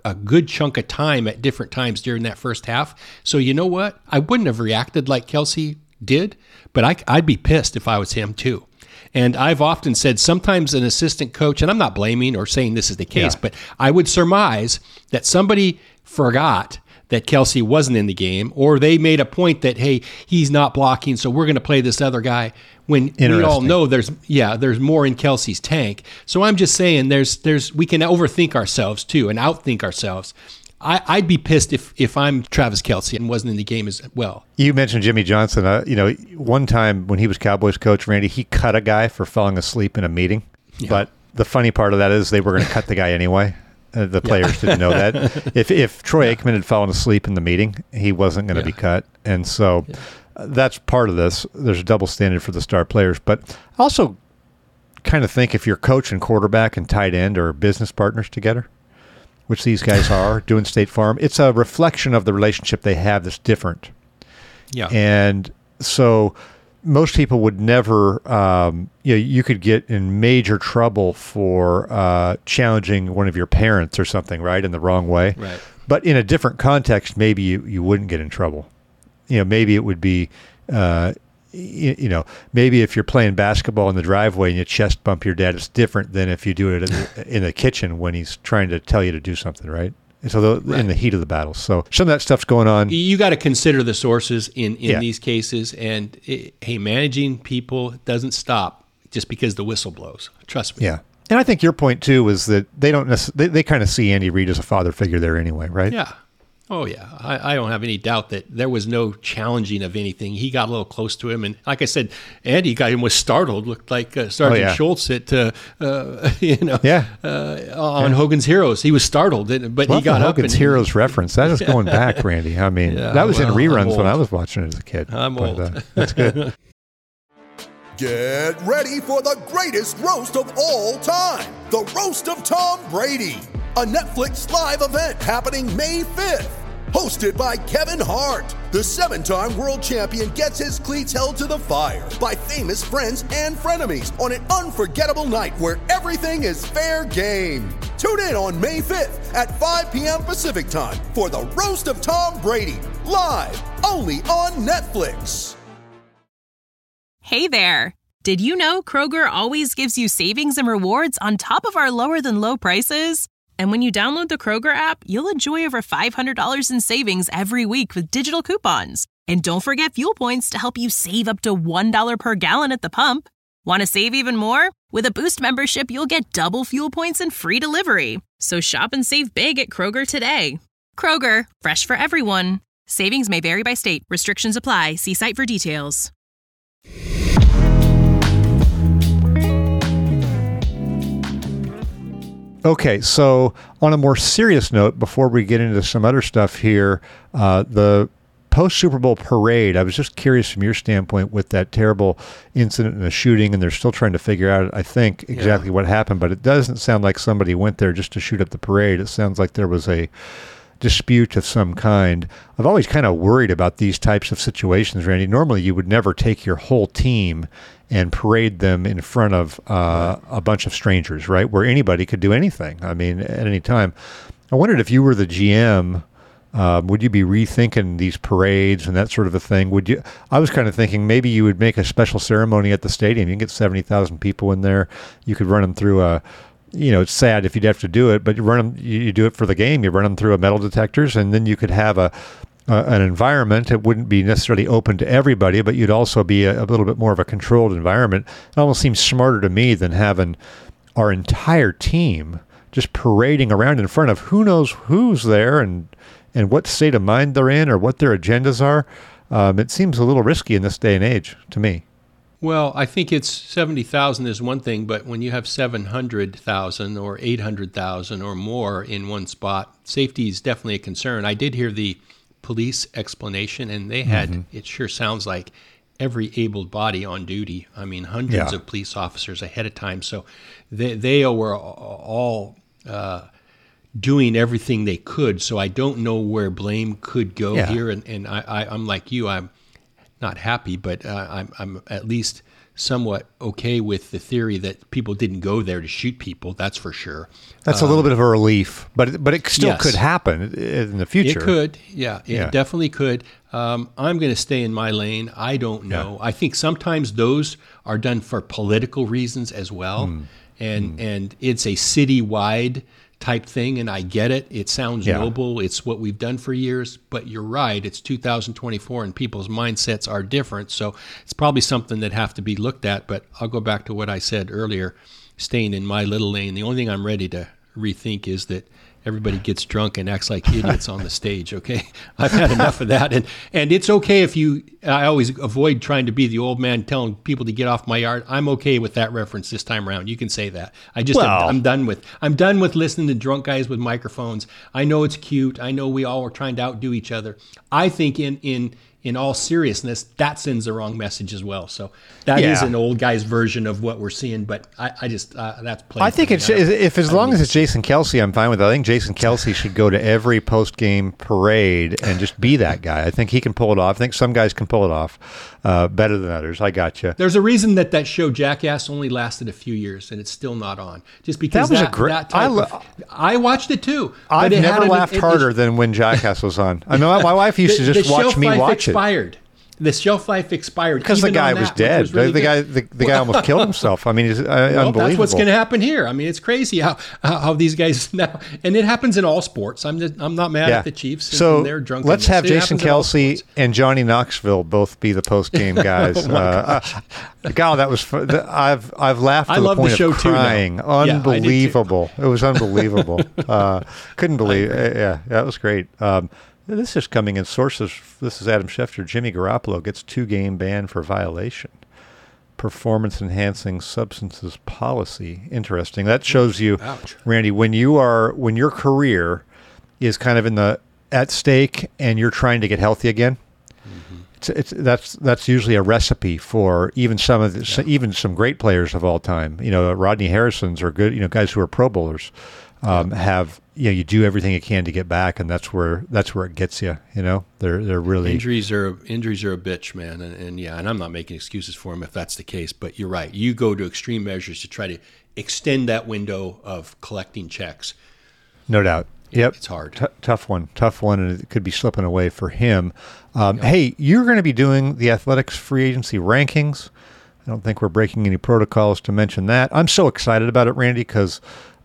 a good chunk of time at different times during that first half. So you know what? I wouldn't have reacted like Kelsey did, but I'd be pissed if I was him too. And I've often said sometimes an assistant coach, and I'm not blaming or saying this is the case, but I would surmise that somebody forgot that Kelsey wasn't in the game, or they made a point that, hey, he's not blocking, so we're going to play this other guy, when we all know there's more in Kelsey's tank. So I'm just saying we can overthink ourselves too and outthink ourselves. I'd be pissed if I'm Travis Kelce and wasn't in the game as well. You mentioned Jimmy Johnson. One time when he was Cowboys coach, Randy, he cut a guy for falling asleep in a meeting. Yeah. But the funny part of that is they were going to cut the guy anyway. The players didn't know that. If Troy Aikman had fallen asleep in the meeting, he wasn't going to be cut. And so that's part of this. There's a double standard for the star players. But I also kind of think if your coach and quarterback and tight end are business partners together, which these guys are doing State Farm, it's a reflection of the relationship they have that's different. Yeah. And so most people would never, you could get in major trouble for challenging one of your parents or something, right, in the wrong way. Right. But in a different context, maybe you wouldn't get in trouble. Maybe it would be, maybe if you're playing basketball in the driveway and you chest bump your dad, it's different than if you do it in the kitchen when he's trying to tell you to do something, right? So in the heat of the battle. So some of that stuff's going on. You got to consider the sources in these cases. And, hey, managing people doesn't stop just because the whistle blows. Trust me. Yeah. And I think your point, too, is that they don't they kind of see Andy Reid as a father figure there anyway, right? Yeah. Oh, yeah. I don't have any doubt that there was no challenging of anything. He got a little close to him. And like I said, Andy was startled, looked like Sergeant Schultz at, on Hogan's Heroes. He was startled, but he got up. Hogan's Heroes reference. That is going back, Randy. I mean, that was in reruns when I was watching it as a kid. I'm old. That's good. Get ready for the greatest roast of all time, the Roast of Tom Brady, a Netflix live event happening May 5th. Hosted by Kevin Hart, the 7-time world champion gets his cleats held to the fire by famous friends and frenemies on an unforgettable night where everything is fair game. Tune in on May 5th at 5 p.m. Pacific time for the Roast of Tom Brady, live only on Netflix. Hey there! Did you know Kroger always gives you savings and rewards on top of our lower-than-low prices? And when you download the Kroger app, you'll enjoy over $500 in savings every week with digital coupons. And don't forget fuel points to help you save up to $1 per gallon at the pump. Want to save even more? With a Boost membership, you'll get double fuel points and free delivery. So shop and save big at Kroger today. Kroger, fresh for everyone. Savings may vary by state. Restrictions apply. See site for details. Okay, so on a more serious note, before we get into some other stuff here, the post-Super Bowl parade, I was just curious from your standpoint with that terrible incident and the shooting, and they're still trying to figure out, I think, exactly what happened, but it doesn't sound like somebody went there just to shoot up the parade. It sounds like there was a dispute of some kind. I've always kind of worried about these types of situations, Randy. Normally, you would never take your whole team and parade them in front of a bunch of strangers, right? Where anybody could do anything. I mean, at any time. I wondered if you were the GM, would you be rethinking these parades and that sort of a thing? I was kind of thinking maybe you would make a special ceremony at the stadium. You can get 70,000 people in there. You could run them through it's sad if you'd have to do it, but you do it for the game. You run them through a metal detectors, and then you could have an environment. It wouldn't be necessarily open to everybody, but you'd also be a little bit more of a controlled environment. It almost seems smarter to me than having our entire team just parading around in front of who knows who's there and what state of mind they're in or what their agendas are. It seems a little risky in this day and age to me. Well, I think it's 70,000 is one thing, but when you have 700,000 or 800,000 or more in one spot, safety is definitely a concern. I did hear the police explanation, and they had, it sure sounds like every able body on duty. I mean, hundreds of police officers ahead of time. So they were all doing everything they could. So I don't know where blame could go here. And I'm like you, I'm not happy, but I'm at least somewhat okay with the theory that people didn't go there to shoot people. That's for sure. That's a little bit of a relief, but it still yes. could happen in the future. It could, it definitely could. I'm going to stay in my lane. I don't know. I think sometimes those are done for political reasons as well, and it's a citywide type thing, and I get it. It sounds noble. It's what we've done for years, but you're right. It's 2024, and people's mindsets are different, so it's probably something that have to be looked at. But I'll go back to what I said earlier, staying in my little lane. The only thing I'm ready to rethink is that everybody gets drunk and acts like idiots on the stage, okay? I've had enough of that. And it's okay if I always avoid trying to be the old man telling people to get off my yard. I'm okay with that reference this time around. You can say that. I'm done with listening to drunk guys with microphones. I know it's cute. I know we all are trying to outdo each other. I think in all seriousness, that sends the wrong message as well. So that is an old guy's version of what we're seeing, but I just, that's plain. I think it's, as long as it's Jason Kelce, I'm fine with it. I think Jason Kelce should go to every post-game parade and just be that guy. I think he can pull it off. I think some guys can pull it off better than others. I got you. There's a reason that show Jackass only lasted a few years and it's still not on. Just because that was a great. I watched it too. I've never laughed harder than when Jackass was on. I know my wife used to just watch me watch it. The shelf life expired because the guy was dead. The guy almost killed himself. I mean, it's unbelievable. That's what's going to happen here. I mean, it's crazy how these guys now, and it happens in all sports. I'm not mad at the Chiefs. So and they're drunk. Let's have Jason Kelce and Johnny Knoxville both be the post game guys. God, that was fun. I've laughed to the point of crying. Unbelievable! It was unbelievable. Couldn't believe. That was great. This is coming in sources. This is Adam Schefter. Jimmy Garoppolo gets 2-game ban for violation. Performance-enhancing substances policy. Interesting. That shows you, Randy, when your career is kind of at stake and you're trying to get healthy again. That's usually a recipe for even some great players of all time. Rodney Harrison's are good. Guys who are Pro Bowlers have. You do everything you can to get back, and that's where it gets you. They're really injuries are a bitch, man, and I'm not making excuses for them if that's the case. But you're right. You go to extreme measures to try to extend that window of collecting checks. No doubt. Yep, it's hard. Tough one, and it could be slipping away for him. Hey, you're going to be doing the Athletics free agency rankings. I don't think we're breaking any protocols to mention that. I'm so excited about it, Randy, because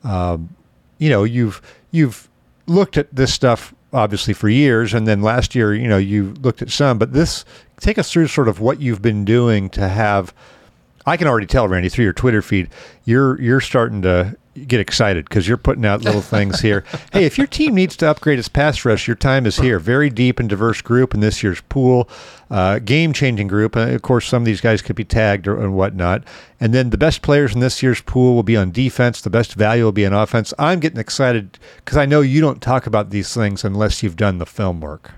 you've looked at this stuff obviously for years, and then last year, you looked at some, but take us through sort of what you've been doing to have. I can already tell, Randy, through your Twitter feed, you're starting to get excited because you're putting out little things here. Hey, if your team needs to upgrade its pass rush, your time is here. Very deep and diverse group in this year's pool, game-changing group. Of course, some of these guys could be tagged and whatnot. And then the best players in this year's pool will be on defense. The best value will be on offense. I'm getting excited because I know you don't talk about these things unless you've done the film work.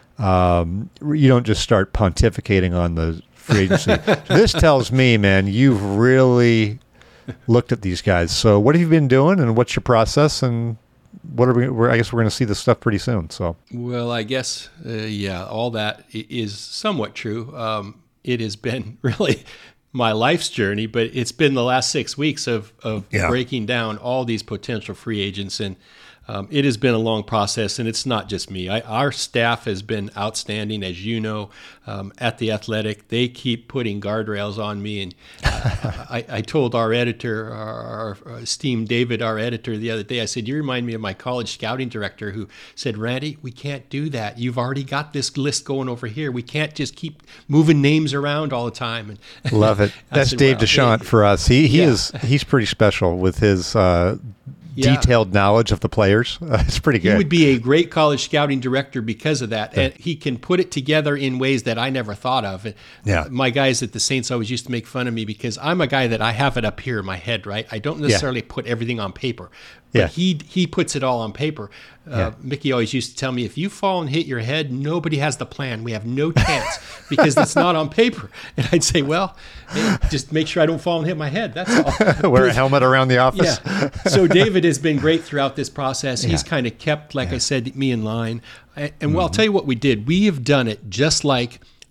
You don't just start pontificating on the free agency. This tells me, man, you've really looked at these guys. So what have you been doing, and what's your process, and what are I guess we're going to see this stuff pretty soon. So well, I guess all that is somewhat true. It has been really my life's journey, but it's been the last 6 weeks of breaking down all these potential free agents, and it has been a long process, and it's not just me. Our staff has been outstanding, as you know, at The Athletic. They keep putting guardrails on me, and I told our editor, our esteemed David, our editor, the other day, I said, you remind me of my college scouting director who said, Randy, we can't do that. You've already got this list going over here. We can't just keep moving names around all the time. And love it. That's Dave Deschamps for us. He's pretty special with his detailed knowledge of the players. It's pretty good. He would be a great college scouting director because of that. And he can put it together in ways that I never thought of. My guys at the Saints always used to make fun of me because I'm a guy that I have it up here in my head, right? I don't necessarily put everything on paper. But he puts it all on paper. Mickey always used to tell me, if you fall and hit your head, nobody has the plan. We have no chance because it's not on paper. And I'd say, well, hey, just make sure I don't fall and hit my head. That's all. Wear a helmet around the office. Yeah. So David has been great throughout this process. He's kind of kept, like I said, me in line. And well, I'll tell you what we did. We have done it just like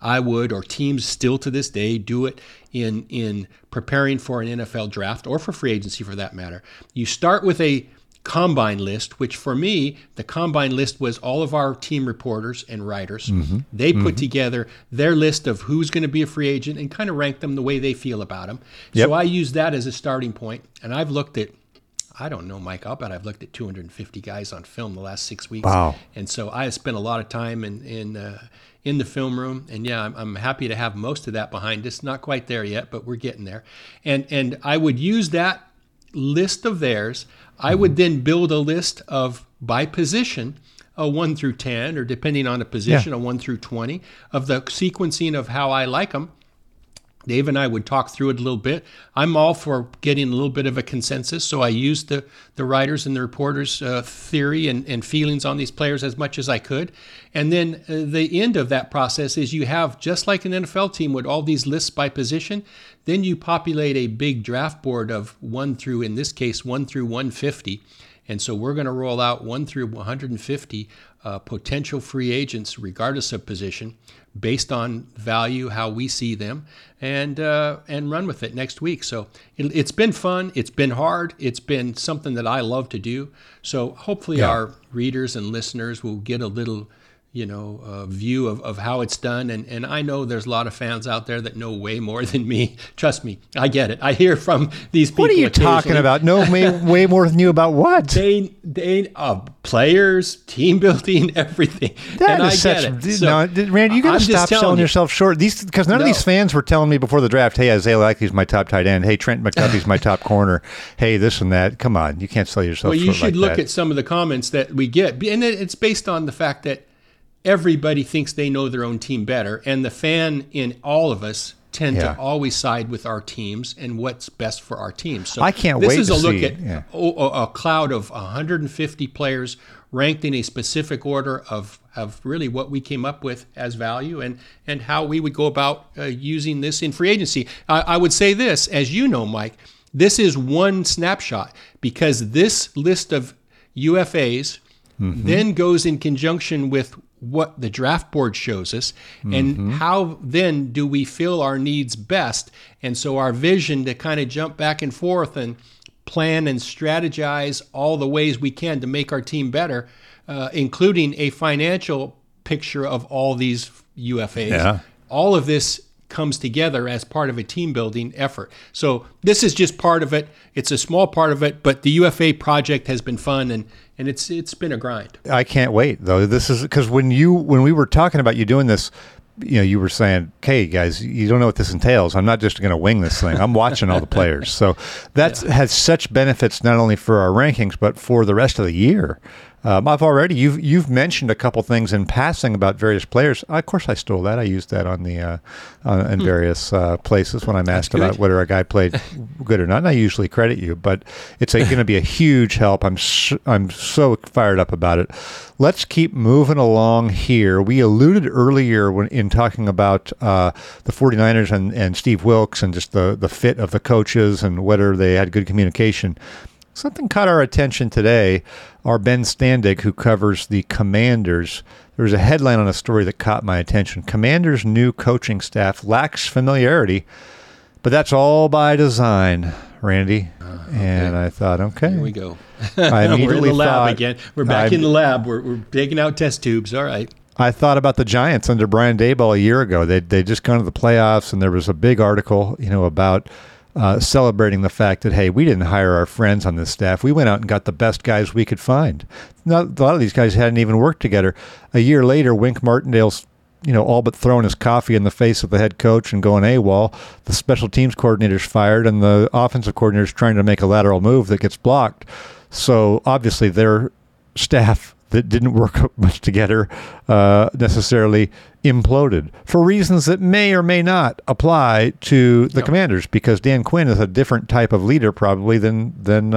I would, or teams still to this day do it in preparing for an NFL draft or for free agency for that matter. You start with a combine list, which for me, the combine list was all of our team reporters and writers. They put together their list of who's going to be a free agent and kind of rank them the way they feel about them. So I use that as a starting point, and I've looked at, I don't know, Mike, I'll bet I've looked at 250 guys on film the last 6 weeks. Wow. And so I have spent a lot of time in the film room, and I'm happy to have most of that behind us. Not quite there yet, but we're getting there. And I would use that list of theirs. I would then build a list of, by position, a 1 through 10, or depending on the position, a 1 through 20, of the sequencing of how I like them. Dave and I would talk through it a little bit. I'm all for getting a little bit of a consensus, so I used the writers and the reporters' theory and feelings on these players as much as I could. And then the end of that process is you have, just like an NFL team with all these lists by position, then you populate a big draft board of 1 through, in this case, 1 through 150. And so we're going to roll out 1 through 150 potential free agents, regardless of position, based on value, how we see them, and run with it next week. So it's been fun. It's been hard. It's been something that I love to do. So hopefully our readers and listeners will get a little view of how it's done. And I know there's a lot of fans out there that know way more than me. Trust me, I get it. I hear from these people. What are you talking about? No, way more than you about what? They players, team building, everything. That and is I get it. So, Randy, you got to stop selling yourself short. Because none of these fans were telling me before the draft, hey, Isaiah Likely's my top tight end. Hey, Trent McDuffie's my top corner. Hey, this and that. Come on, you can't sell yourself short like that. Well, you should look at some of the comments that we get. And it's based on the fact that everybody thinks they know their own team better, and the fan in all of us tend to always side with our teams and what's best for our teams. So I can't wait to see. This is a look at a cloud of 150 players ranked in a specific order of really what we came up with as value and how we would go about using this in free agency. I would say this, as you know, Mike, this is one snapshot, because this list of UFAs then goes in conjunction with what the draft board shows us, and how then do we fill our needs best. And so our vision to kind of jump back and forth and plan and strategize all the ways we can to make our team better, including a financial picture of all these UFAs. Yeah. All of this comes together as part of a team building effort. So this is just part of it. It's a small part of it, but the UFA project has been fun, and it's been a grind. I can't wait, though. This is because when we were talking about you doing this, you were saying, "Okay, guys, you don't know what this entails. I'm not just going to wing this thing. I'm watching all the players." So that has such benefits not only for our rankings but for the rest of the year. You've mentioned a couple things in passing about various players. Of course, I stole that. I used that on the in various places when I'm asked about whether a guy played good or not. And I usually credit you, but it's going to be a huge help. I'm so fired up about it. Let's keep moving along here. We alluded earlier in talking about the 49ers and Steve Wilks and just the fit of the coaches and whether they had good communication. Something caught our attention today. Our Ben Standig, who covers the Commanders, there was a headline on a story that caught my attention. Commanders' new coaching staff lacks familiarity, but that's all by design, Randy. Okay. And I thought, okay. Here we go. I immediately We're in the lab again. We're back in the lab. We're taking out test tubes. All right. I thought about the Giants under Brian Daboll a year ago. They just gone to the playoffs, and there was a big article, about celebrating the fact that, hey, we didn't hire our friends on this staff. We went out and got the best guys we could find. Now, a lot of these guys hadn't even worked together. A year later, Wink Martindale's, all but throwing his coffee in the face of the head coach and going AWOL. The special teams coordinator's fired, and the offensive coordinator's trying to make a lateral move that gets blocked. So obviously their staff that didn't work much together necessarily imploded for reasons that may or may not apply to the Commanders, because Dan Quinn is a different type of leader probably than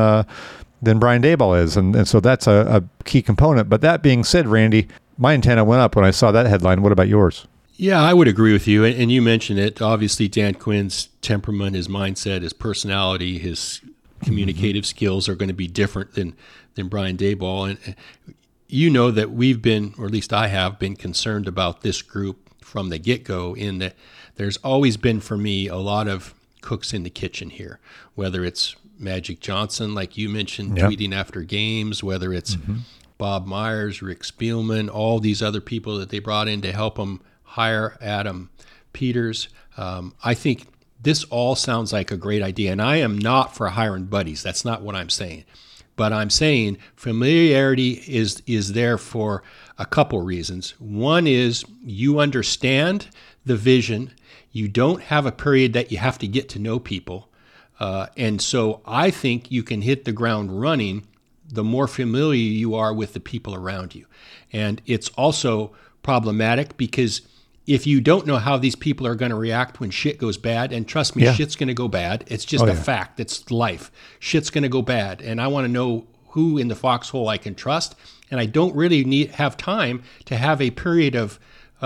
Brian Daboll is. And so that's a key component. But that being said, Randy, my antenna went up when I saw that headline. What about yours? Yeah, I would agree with you. And you mentioned it. Obviously, Dan Quinn's temperament, his mindset, his personality, his communicative skills are going to be different than Brian Daboll. And you know that we've been, or at least I have been, concerned about this group from the get-go, in that there's always been for me a lot of cooks in the kitchen here, whether it's Magic Johnson, like you mentioned, tweeting after games, whether it's Bob Myers, Rick Spielman, all these other people that they brought in to help them hire Adam Peters. I think this all sounds like a great idea, and I am not for hiring buddies. That's not what I'm saying. But I'm saying familiarity is there for a couple reasons. One is you understand the vision. You don't have a period that you have to get to know people. And so I think you can hit the ground running the more familiar you are with the people around you. And it's also problematic because if you don't know how these people are going to react when shit goes bad, and trust me, shit's going to go bad. It's just a fact. It's life. Shit's going to go bad. And I want to know who in the foxhole I can trust. And I don't really have time to have a period of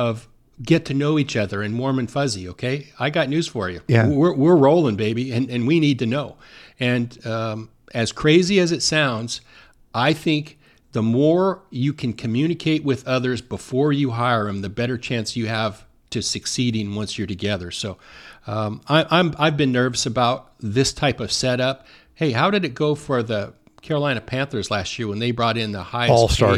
get to know each other and warm and fuzzy, okay? I got news for you. Yeah. We're rolling, baby, and we need to know. And as crazy as it sounds, I think the more you can communicate with others before you hire them, the better chance you have to succeeding once you're together. So I've been nervous about this type of setup. Hey, how did it go for the Carolina Panthers last year when they brought in the highest all-star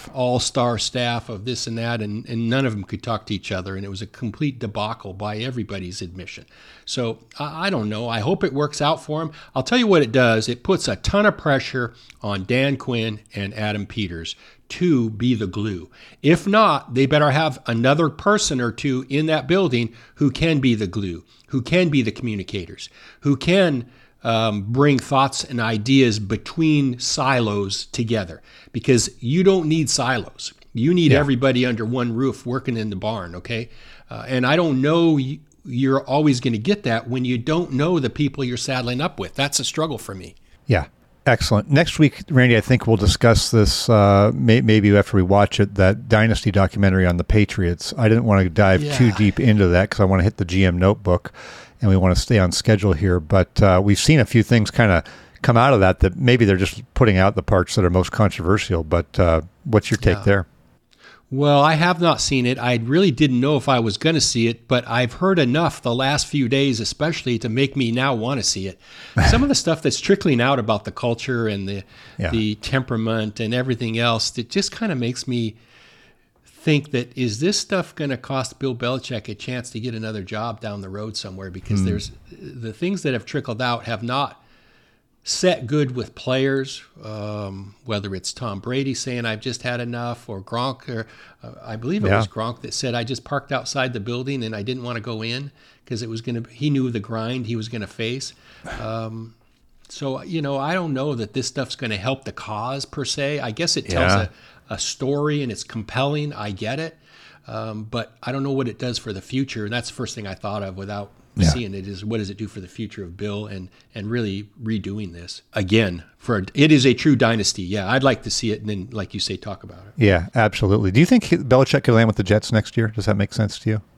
staff of this and that, and none of them could talk to each other, and it was a complete debacle by everybody's admission. So I don't know. I hope it works out for them. I'll tell you what it does. It puts a ton of pressure on Dan Quinn and Adam Peters to be the glue. If not, they better have another person or two in that building who can be the glue, who can be the communicators, who can bring thoughts and ideas between silos together, because you don't need silos. You need everybody under one roof working in the barn, okay? And I don't know you're always going to get that when you don't know the people you're saddling up with. That's a struggle for me. Yeah, excellent. Next week, Randy, I think we'll discuss this maybe after we watch it, that Dynasty documentary on the Patriots. I didn't want to dive too deep into that because I want to hit the GM notebook, and we want to stay on schedule here. But we've seen a few things kind of come out of that maybe they're just putting out the parts that are most controversial. But what's your take there? Well, I have not seen it. I really didn't know if I was going to see it, but I've heard enough the last few days, especially, to make me now want to see it. Some of the stuff that's trickling out about the culture and the temperament and everything else, it just kind of makes me think that, is this stuff going to cost Bill Belichick a chance to get another job down the road somewhere? Because there's the things that have trickled out have not set good with players, whether it's Tom Brady saying I've just had enough, or Gronk, or I believe it was Gronk that said I just parked outside the building and I didn't want to go in because he knew the grind he was going to face. So, I don't know that this stuff's going to help the cause per se. I guess it tells a story and it's compelling. I get it. But I don't know what it does for the future. And that's the first thing I thought of without seeing it, is what does it do for the future of Bill and really redoing this again. It is a true dynasty. Yeah, I'd like to see it, and then, like you say, talk about it. Yeah, absolutely. Do you think Belichick could land with the Jets next year? Does that make sense to you?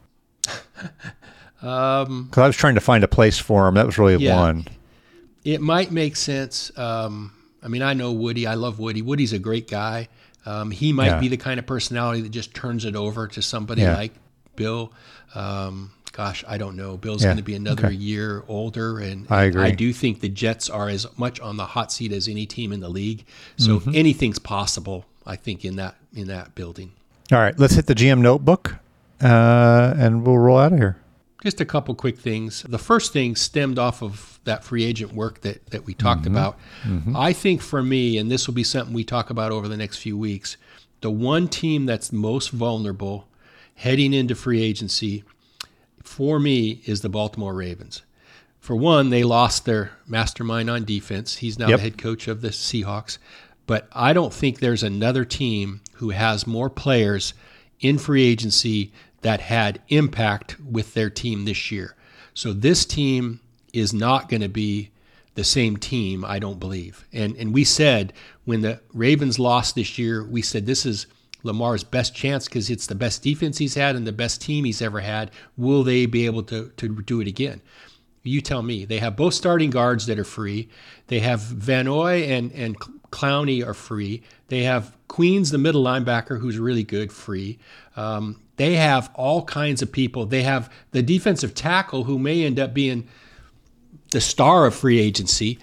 Because I was trying to find a place for him. That was really one. It might make sense. I mean, I know Woody. I love Woody. Woody's a great guy. He might be the kind of personality that just turns it over to somebody like Bill. Gosh, I don't know. Bill's going to be another year older, and I agree. I do think the Jets are as much on the hot seat as any team in the league. So anything's possible, I think, in that building. All right, let's hit the GM notebook, and we'll roll out of here. Just a couple quick things. The first thing stemmed off of that free agent work that we talked about. I think for me, and this will be something we talk about over the next few weeks, the one team that's most vulnerable heading into free agency for me is the Baltimore Ravens. For one, they lost their mastermind on defense. He's now the head coach of the Seahawks. But I don't think there's another team who has more players in free agency that had impact with their team this year. So this team is not going to be the same team, I don't believe. And we said when the Ravens lost this year, we said this is Lamar's best chance because it's the best defense he's had and the best team he's ever had. Will they be able to do it again? You tell me. They have both starting guards that are free. They have Van Noy and Clowney are free. They have Queens, the middle linebacker, who's really good, free. They have all kinds of people. They have the defensive tackle who may end up being the star of free agency.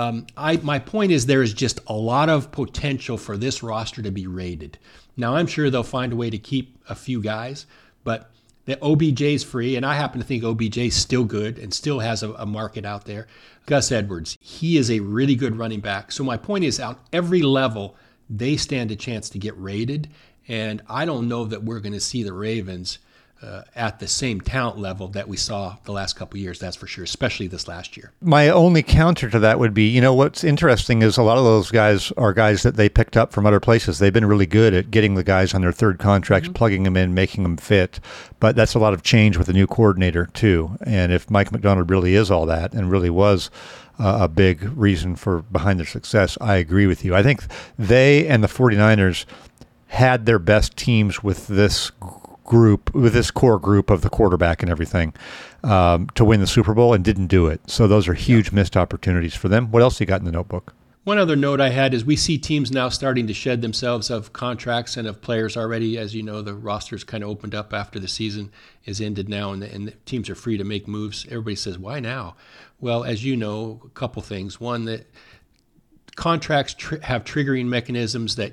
My point is there is just a lot of potential for this roster to be raided. Now, I'm sure they'll find a way to keep a few guys, but the OBJ's free, and I happen to think OBJ's still good and still has a market out there. Gus Edwards, he is a really good running back. So my point is, at every level, they stand a chance to get raided, and I don't know that we're going to see the Ravens at the same talent level that we saw the last couple of years, that's for sure, especially this last year. My only counter to that would be, what's interesting is a lot of those guys are guys that they picked up from other places. They've been really good at getting the guys on their third contracts, plugging them in, making them fit. But that's a lot of change with the new coordinator, too. And if Mike Macdonald really is all that and really was a big reason for behind their success, I agree with you. I think they and the 49ers had their best teams with this group, with this core group of the quarterback and everything, to win the Super Bowl, and didn't do it. So those are huge missed opportunities for them. What else you got in the notebook? One other note I had is we see teams now starting to shed themselves of contracts and of players already. As you know, the roster's kind of opened up after the season is ended now, and the teams are free to make moves. Everybody says, why now? Well, as you know, a couple things. One, that contracts have triggering mechanisms that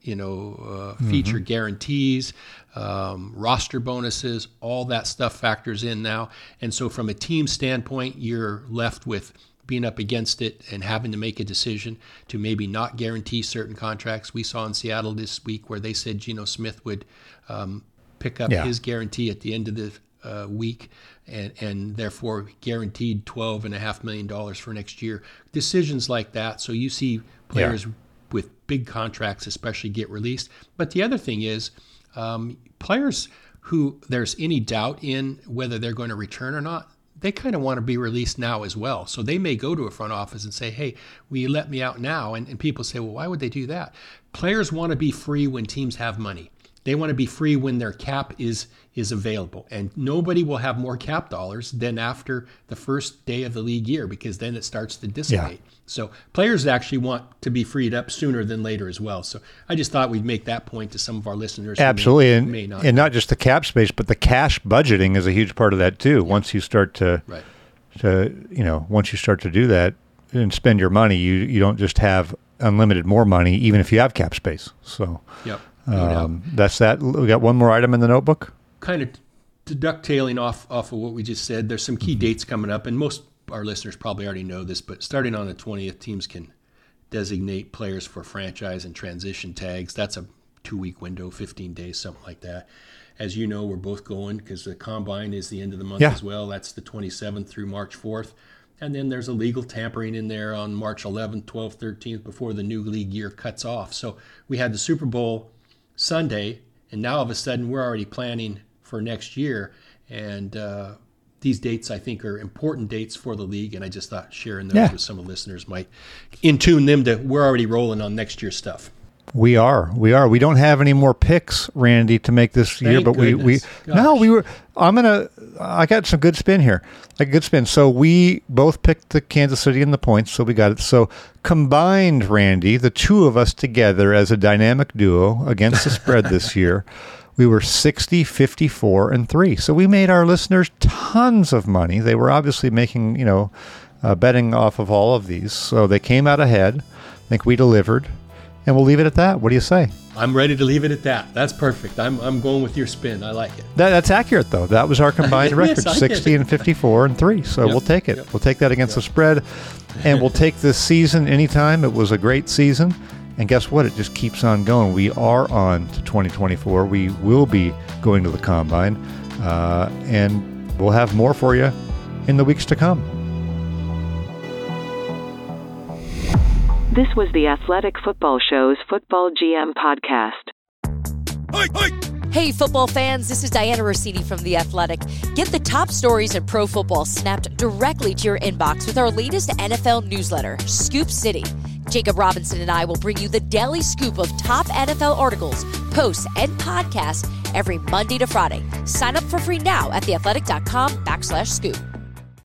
feature guarantees, roster bonuses, all that stuff factors in now. And so from a team standpoint, you're left with being up against it and having to make a decision to maybe not guarantee certain contracts. We saw in Seattle this week where they said Geno Smith would pick up his guarantee at the end of the week and therefore guaranteed $12.5 million for next year. Decisions like that. So you see players with big contracts especially get released. But the other thing is players who there's any doubt in whether they're going to return or not, they kind of want to be released now as well. So they may go to a front office and say, hey, will you let me out now? And people say, well, why would they do that? Players want to be free when teams have money. They want to be free when their cap is available. And nobody will have more cap dollars than after the first day of the league year, because then it starts to dissipate. Yeah. So players actually want to be freed up sooner than later as well. So I just thought we'd make that point to some of our listeners. Absolutely. And not just the cap space, but the cash budgeting is a huge part of that too. Yeah. Once you start to once you start to do that and spend your money, you don't just have unlimited more money, even if you have cap space. So yep. That's that. We got one more item in the notebook. Kind of ducktailing off of what we just said. There's some key dates coming up, and most our listeners probably already know this, but starting on the 20th, teams can designate players for franchise and transition tags. That's a 2-week window, 15 days, something like that. As you know, we're both going because the combine is the end of the month as well. That's the 27th through March 4th. And then there's a legal tampering in there on March 11th, 12th, 13th before the new league year cuts off. So we had the Super Bowl Sunday, and now all of a sudden we're already planning for next year. And these dates, I think, are important dates for the league, and I just thought sharing those with some of the listeners might in-tune them to we're already rolling on next year's stuff. We are. We don't have any more picks, Randy, to make this year, but I got some good spin here. Like a good spin. So we both picked the Kansas City and the points, so we got it. So combined, Randy, the two of us together as a dynamic duo against the spread this year, we were 60, 54, and 3. So we made our listeners tons of money. They were obviously making, betting off of all of these. So they came out ahead. I think we delivered. And we'll leave it at that. What do you say? I'm ready to leave it at that. That's perfect. I'm going with your spin. I like it. That's accurate, though. That was our combined record, 60 and 54 and 3. So we'll take it. We'll take that against the spread. And we'll take this season anytime. It was a great season. And guess what? It just keeps on going. We are on to 2024. We will be going to the combine. And we'll have more for you in the weeks to come. This was the Athletic Football Show's Football GM podcast. Hey, football fans, this is Diana Rossini from The Athletic. Get the top stories in pro football snapped directly to your inbox with our latest NFL newsletter, Scoop City. Jacob Robinson and I will bring you the daily scoop of top NFL articles, posts, and podcasts every Monday to Friday. Sign up for free now at theathletic.com/scoop.